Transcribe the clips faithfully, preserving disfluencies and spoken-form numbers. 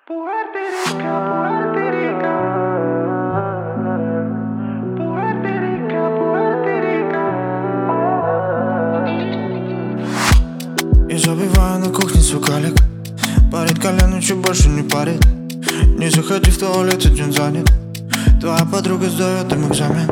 Пуэрто-Рико, Пуэрто-Рико. Пуэрто-Рико, Пуэрто-Рико. Я забиваю на кухне свой калик. Парит колено, чуть больше не парит. Не заходи в туалет, один занят. Твоя подруга сдает им экзамен.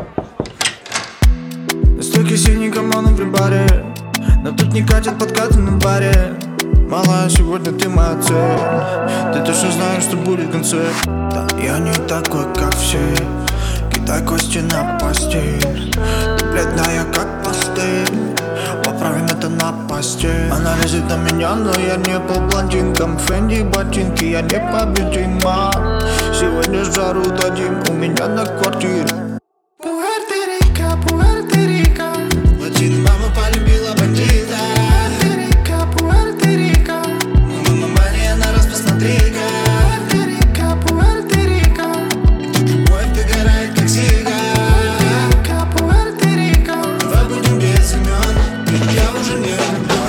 На стойке синий камон при баре, но тут не катят подкаты на баре. Малая, сегодня ты моя цель. Ты точно знаешь, что будет концерт. Да, я не такой, как все. Кидай кости на постель. Ты бледная, как пастель. Поправим это на постель. Она лезет на меня, но я не по блондинкам. Фенди ботинки, я непобедима. Сегодня жару дадим у меня на квартире. Пуэрто-Рико, Пуэрто-Рико. Один мама полюбила бандита. Пуэрто-Рико, Пуэрто-Рико. Мама Мария на раз посмотри-ка. Пуэрто-Рико, Пуэрто-Рико. Тут любовь догорает, как сига. Пуэрто-Рико, Пуэрто-Рико. Давай будем без имен, я уже не влюблен.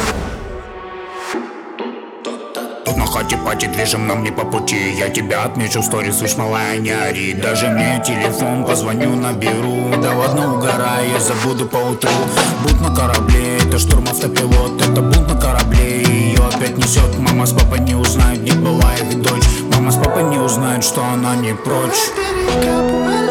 Тут на хате пати, движем нам не по пути. Я тебя отмечу в сторис, слышь, малая, не ори. Даже мне телефон, позвоню, наберу. Да ладно, угорай, я забуду поутру. Будь на корабле, это штурм автопилот. Это бунт на корабле, ее опять несет. Мама с папой не узнают, не была их дочь. Мама с папой не узнают, что она не прочь. Пуэрто-Рико, Пуэрто-Рико.